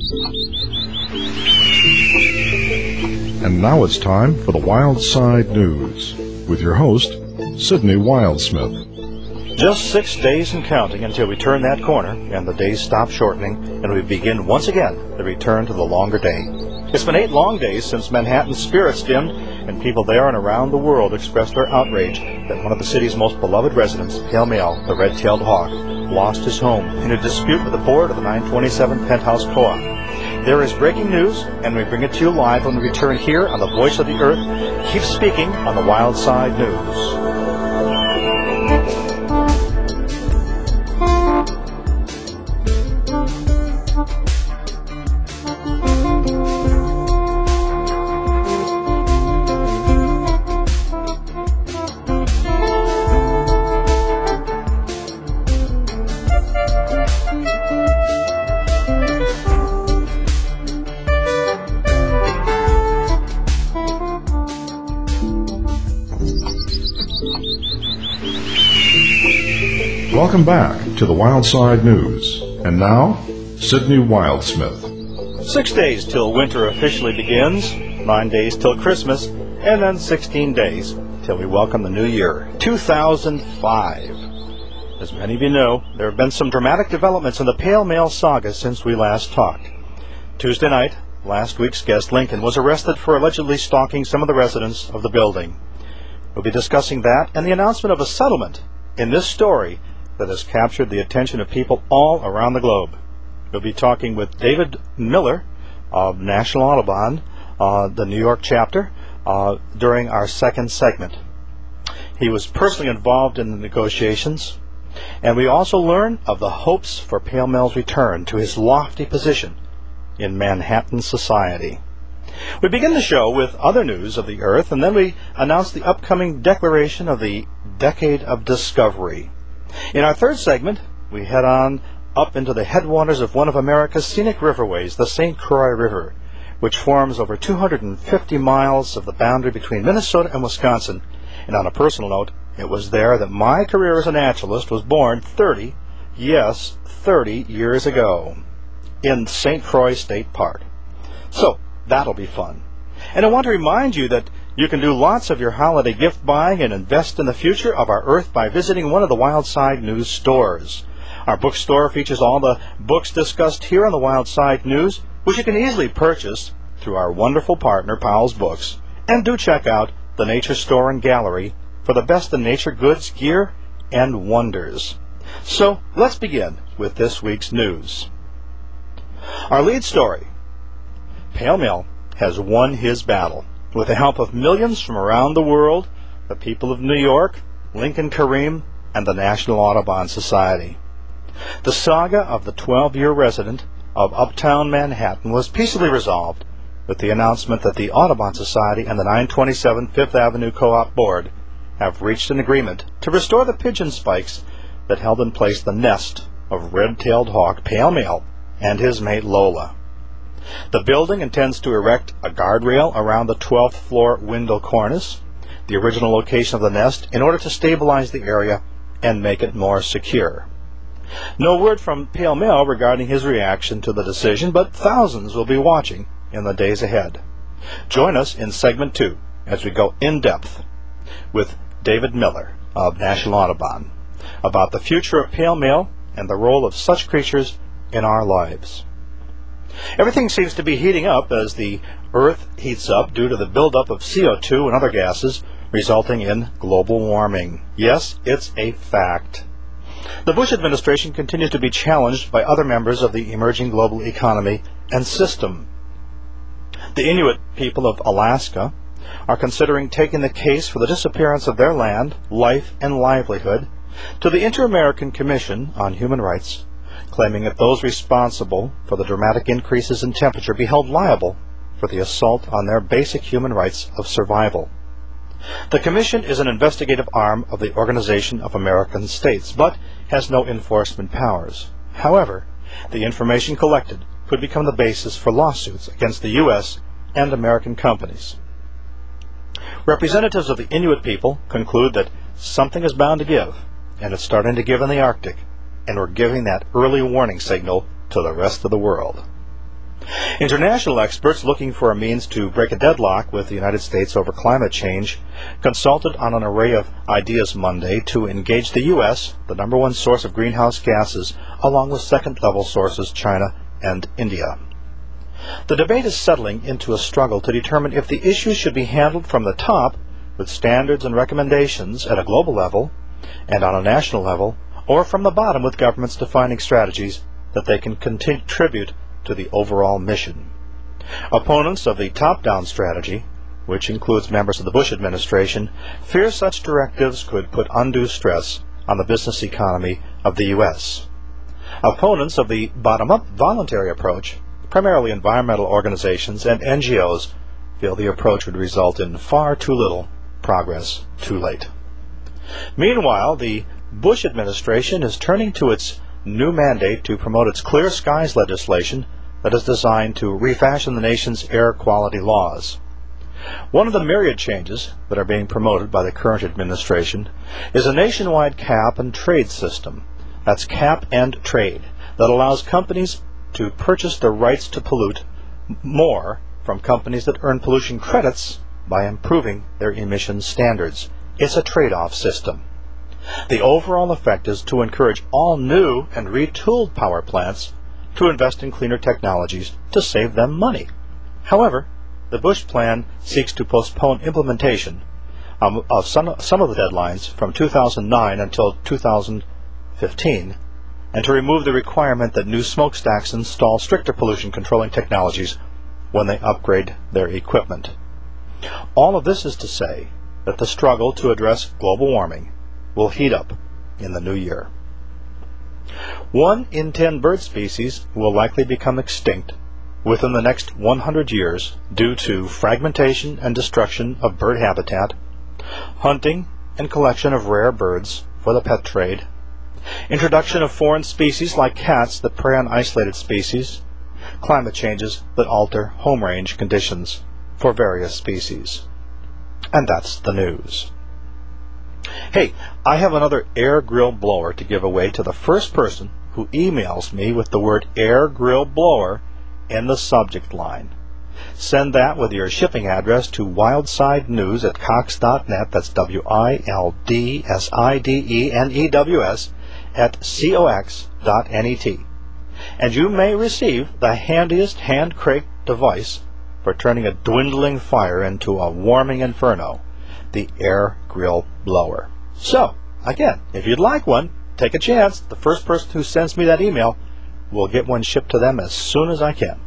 And now it's time for the Wild Side News with your host, Sidney Wildsmith. Just 6 days and counting until we turn that corner and the days stop shortening and we begin once again the return to the longer day. It's been 8 long days since Manhattan's spirits dimmed and people there and around the world expressed their outrage that one of the city's most beloved residents, Pale Male, the red-tailed hawk, lost his home in a dispute with the board of the 927 Penthouse Co-op. There is breaking news, and we bring it to you live when we return here on the Voice of the Earth. Keep speaking on the Wild Side News. Welcome back to the Wild Side News. And now, Sidney Wildsmith. 6 days till winter officially begins, 9 days till Christmas, and then 16 days till we welcome the new year, 2005. As many of you know, there have been some dramatic developments in the Pale Male saga since we last talked. Tuesday night, last week's guest Lincoln was arrested for allegedly stalking some of the residents of the building. We'll be discussing that and the announcement of a settlement in this story that has captured the attention of people all around the globe. We'll be talking with David Miller of National Audubon, the New York chapter, during our second segment. He was personally involved in the negotiations, and we also learn of the hopes for Pale Male's return to his lofty position in Manhattan society. We begin the show with other news of the Earth, and then we announce the upcoming declaration of the Decade of Discovery. In our third segment, we head on up into the headwaters of one of America's scenic riverways, the St. Croix River, which forms over 250 miles of the boundary between Minnesota and Wisconsin. And on a personal note, it was there that my career as a naturalist was born 30 years ago, in St. Croix State Park. So, that'll be fun. And I want to remind you that you can do lots of your holiday gift buying and invest in the future of our Earth by visiting one of the Wild Side News stores. Our bookstore features all the books discussed here on the Wild Side News, which you can easily purchase through our wonderful partner, Powell's Books. And do check out the Nature Store and Gallery for the best in nature goods, gear, and wonders. So, let's begin with this week's news. Our lead story: Pale Male has won his battle. With the help of millions from around the world, the people of New York, Lincoln Kareem, and the National Audubon Society. The saga of the 12-year resident of uptown Manhattan was peacefully resolved with the announcement that the Audubon Society and the 927 Fifth Avenue Co-op Board have reached an agreement to restore the pigeon spikes that held in place the nest of red-tailed hawk Pale Male and his mate Lola. The building intends to erect a guardrail around the 12th floor window cornice, the original location of the nest, in order to stabilize the area and make it more secure. No word from Pale Male regarding his reaction to the decision, but thousands will be watching in the days ahead. Join us in segment 2 as we go in depth with David Miller of National Audubon about the future of Pale Male and the role of such creatures in our lives. Everything seems to be heating up as the Earth heats up due to the buildup of CO2 and other gases, resulting in global warming. Yes, it's a fact. The Bush administration continues to be challenged by other members of the emerging global economy and system. The Inuit people of Alaska are considering taking the case for the disappearance of their land, life, and livelihood to the Inter-American Commission on Human Rights, claiming that those responsible for the dramatic increases in temperature be held liable for the assault on their basic human rights of survival. The Commission is an investigative arm of the Organization of American States, but has no enforcement powers. However, the information collected could become the basis for lawsuits against the U.S. and American companies. Representatives of the Inuit people conclude that something is bound to give, and it's starting to give in the Arctic, and we're giving that early warning signal to the rest of the world. International experts looking for a means to break a deadlock with the United States over climate change consulted on an array of ideas Monday to engage the U.S., the number one source of greenhouse gases, along with second-level sources China and India. The debate is settling into a struggle to determine if the issue should be handled from the top with standards and recommendations at a global level and on a national level, or from the bottom with governments defining strategies that they can contribute to the overall mission. Opponents of the top-down strategy, which includes members of the Bush administration, fear such directives could put undue stress on the business economy of the U.S. Opponents of the bottom-up voluntary approach, primarily environmental organizations and NGOs, feel the approach would result in far too little progress too late. Meanwhile, the Bush administration is turning to its new mandate to promote its Clear Skies legislation that is designed to refashion the nation's air quality laws. One of the myriad changes that are being promoted by the current administration is a nationwide cap and trade system. That's cap and trade, that allows companies to purchase the rights to pollute more from companies that earn pollution credits by improving their emission standards. It's a trade-off system. The overall effect is to encourage all new and retooled power plants to invest in cleaner technologies to save them money. However, the Bush plan seeks to postpone implementation of some of the deadlines from 2009 until 2015, and to remove the requirement that new smokestacks install stricter pollution controlling technologies when they upgrade their equipment. All of this is to say that the struggle to address global warming will heat up in the new year. 1 in 10 bird species will likely become extinct within the next 100 years due to fragmentation and destruction of bird habitat, hunting and collection of rare birds for the pet trade, introduction of foreign species like cats that prey on isolated species, climate changes that alter home range conditions for various species. And that's the news. Hey, I have another air grill blower to give away to the first person who emails me with the word air grill blower in the subject line. Send that with your shipping address to WildsideNews at Cox.net. That's WILDSIDENEWS at COX.net. And you may receive the handiest hand-cranked device for turning a dwindling fire into a warming inferno, the air grill blower. So, again, if you'd like one, take a chance. The first person who sends me that email will get one shipped to them as soon as I can.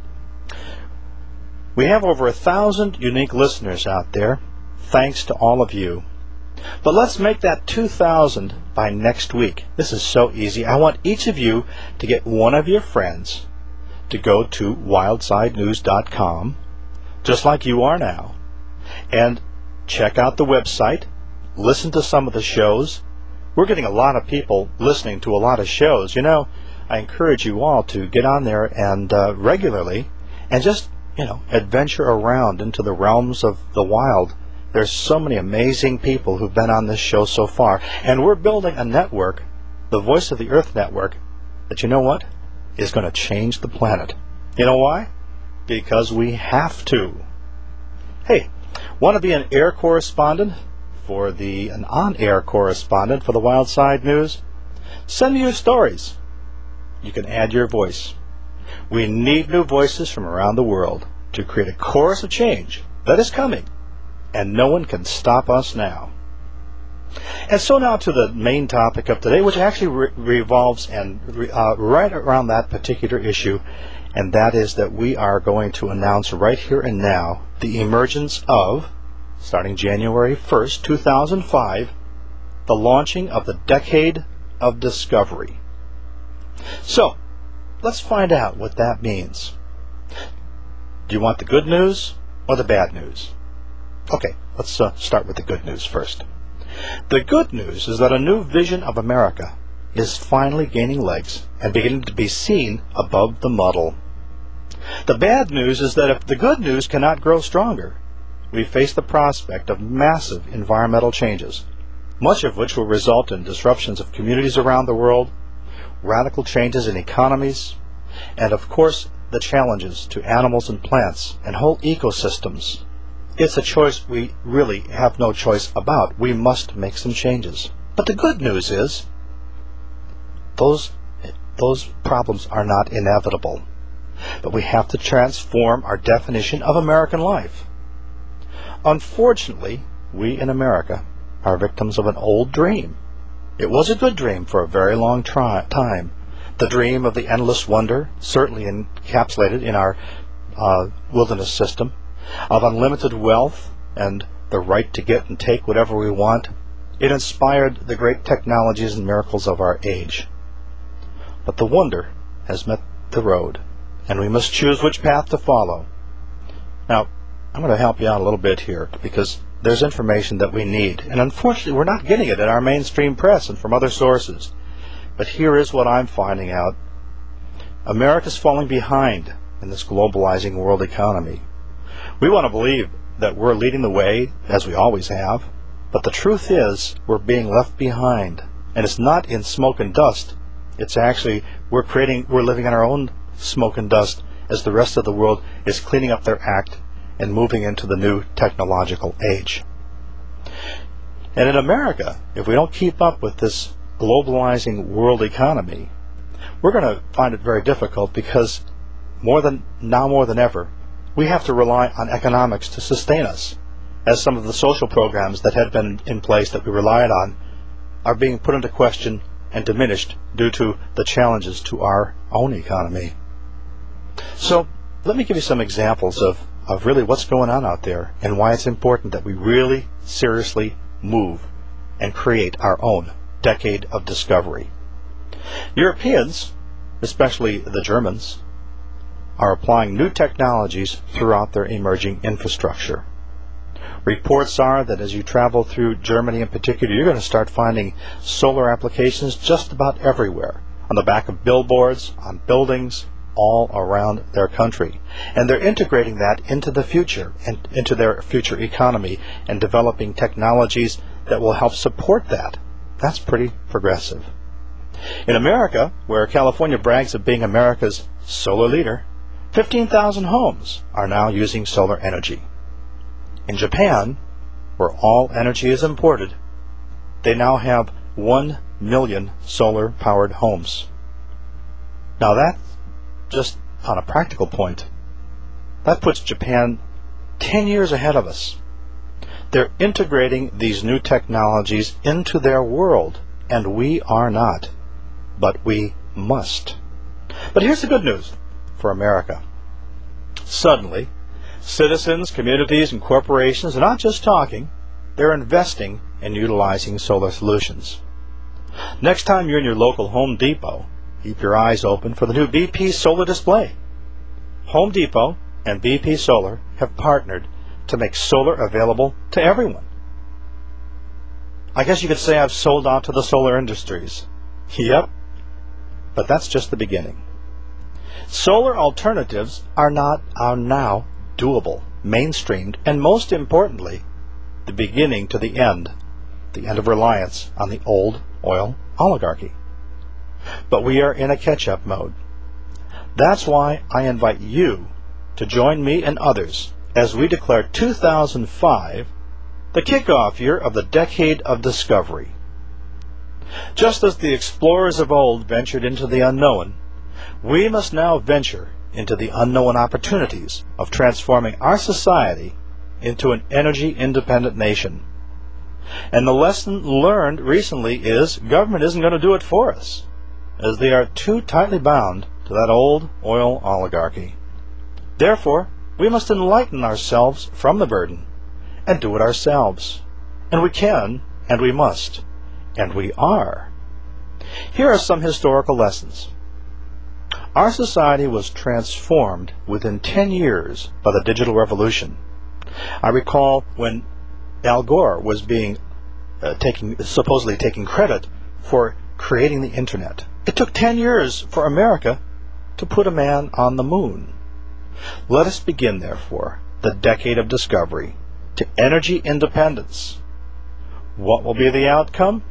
We have over 1,000 unique listeners out there. Thanks to all of you. But let's make that 2,000 by next week. This is so easy. I want each of you to get one of your friends to go to WildsideNews.com, just like you are now, and check out the website, listen to some of the shows. We're getting a lot of people listening to a lot of shows. You know, I encourage you all to get on there and regularly and just, adventure around into the realms of the wild. There's so many amazing people who've been on this show so far, and we're building a network, the Voice of the Earth network, that, you know what, is going to change the planet. You know why? Because we have to. Hey, want to be an air correspondent an on-air correspondent for the Wild Side News? Send me your stories. You can add your voice. We need new voices from around the world to create a chorus of change that is coming, and no one can stop us now. And so now to the main topic of today, which actually revolves right around that particular issue, and that is that we are going to announce right here and now the emergence of, starting January 1st, 2005, the launching of the Decade of Discovery. So, let's find out what that means. Do you want the good news or the bad news? Okay, let's start with the good news first. The good news is that a new vision of America is finally gaining legs and beginning to be seen above the muddle. The bad news is that if the good news cannot grow stronger, we face the prospect of massive environmental changes, much of which will result in disruptions of communities around the world, radical changes in economies, and of course, the challenges to animals and plants and whole ecosystems. It's a choice we really have no choice about. We must make some changes. But the good news is those problems are not inevitable. But we have to transform our definition of American life. Unfortunately, we in America are victims of an old dream. It was a good dream for a very long time. The dream of the endless wonder, certainly encapsulated in our wilderness system, of unlimited wealth and the right to get and take whatever we want. It inspired the great technologies and miracles of our age. But the wonder has met the road, and we must choose which path to follow. Now, I'm going to help you out a little bit here, because there's information that we need, and unfortunately we're not getting it in our mainstream press and from other sources. But here is what I'm finding out. America's falling behind in this globalizing world economy. We want to believe that we're leading the way, as we always have, but the truth is we're being left behind. And it's not in smoke and dust. It's actually we're living in our own smoke and dust as the rest of the world is cleaning up their act and moving into the new technological age. And in America, if we don't keep up with this globalizing world economy, we're going to find it very difficult, because more than ever, we have to rely on economics to sustain us, as some of the social programs that had been in place that we relied on are being put into question and diminished due to the challenges to our own economy. So let me give you some examples of really what's going on out there and why it's important that we really seriously move and create our own decade of discovery. Europeans, especially the Germans, are applying new technologies throughout their emerging infrastructure. Reports are that as you travel through Germany in particular, you're going to start finding solar applications just about everywhere, on the back of billboards, on buildings, all around their country. And they're integrating that into the future and into their future economy and developing technologies that will help support that. That's pretty progressive. In America, where California brags of being America's solar leader, 15,000 homes are now using solar energy. In Japan, where all energy is imported, they now have 1 million solar-powered homes. Now that's just on a practical point. That puts Japan 10 years ahead of us. They're integrating these new technologies into their world, and we are not. But we must. But here's the good news for America. Suddenly, citizens, communities, and corporations are not just talking, they're investing in utilizing solar solutions. Next time you're in your local Home Depot, keep your eyes open for the new BP solar display. Home Depot and BP Solar have partnered to make solar available to everyone. I guess you could say I've sold out to the solar industries. Yep, but that's just the beginning. Solar alternatives are now doable, mainstreamed, and most importantly, the beginning to the end of reliance on the old oil oligarchy. But we are in a catch-up mode. That's why I invite you to join me and others as we declare 2005 the kickoff year of the Decade of Discovery. Just as the explorers of old ventured into the unknown, we must now venture into the unknown opportunities of transforming our society into an energy-independent nation. And the lesson learned recently is government isn't going to do it for us, as they are too tightly bound to that old oil oligarchy. Therefore, we must enlighten ourselves from the burden and do it ourselves. And we can, and we must, and we are. Here are some historical lessons. Our society was transformed within 10 years by the digital revolution. I recall when Al Gore was supposedly taking credit for creating the internet. It took 10 years for America to put a man on the moon. Let us begin, therefore, the decade of discovery to energy independence. What will be the outcome?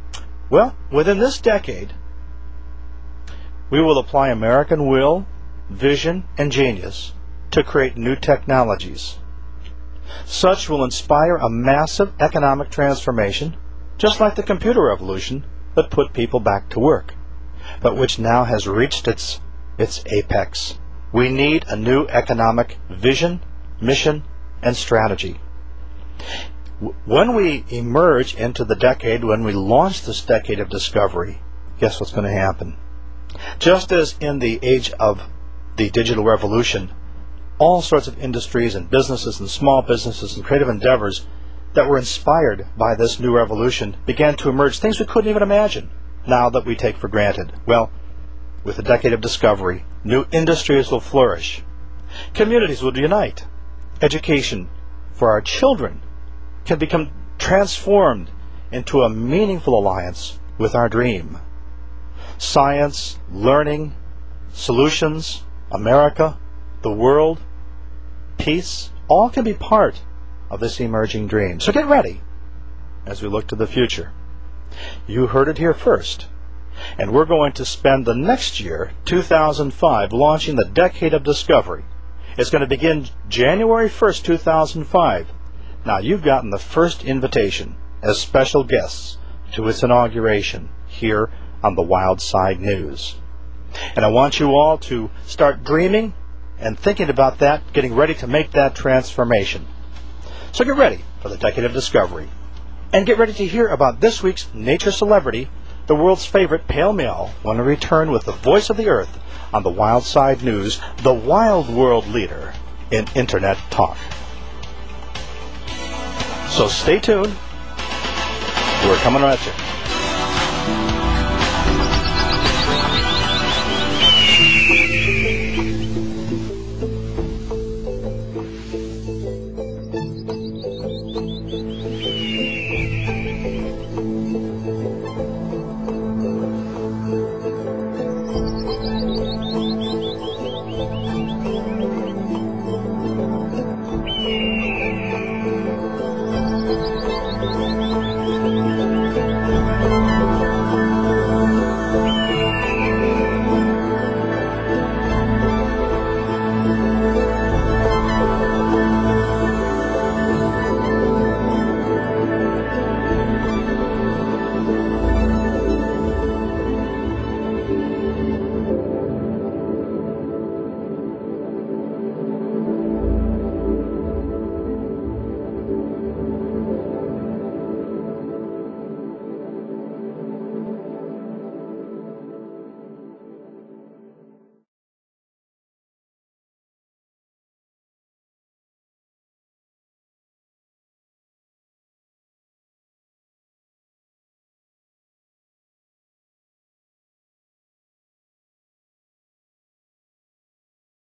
Well, within this decade, we will apply American will, vision, and genius to create new technologies. Such will inspire a massive economic transformation, just like the computer revolution that put people back to work, but which now has reached its apex. We need a new economic vision, mission, and strategy. When we emerge into the decade, when we launch this decade of discovery, guess what's going to happen? Just as in the age of the digital revolution, all sorts of industries and businesses and small businesses and creative endeavors that were inspired by this new revolution began to emerge, things we couldn't even imagine now that we take for granted. Well, with the decade of discovery, new industries will flourish. Communities will unite. Education for our children can become transformed into a meaningful alliance with our dream. Science, learning, solutions, America, the world, peace, all can be part of this emerging dream. So get ready as we look to the future. You heard it here first. And we're going to spend the next year, 2005, launching the Decade of Discovery. It's going to begin January 1st, 2005. Now, you've gotten the first invitation as special guests to its inauguration here on the Wild Side News. And I want you all to start dreaming and thinking about that, getting ready to make that transformation. So get ready for the Decade of Discovery. And get ready to hear about this week's nature celebrity, the world's favorite pale meow, when we return with the voice of the earth on the Wild Side News, the wild world leader in Internet talk. So stay tuned. We're coming at you.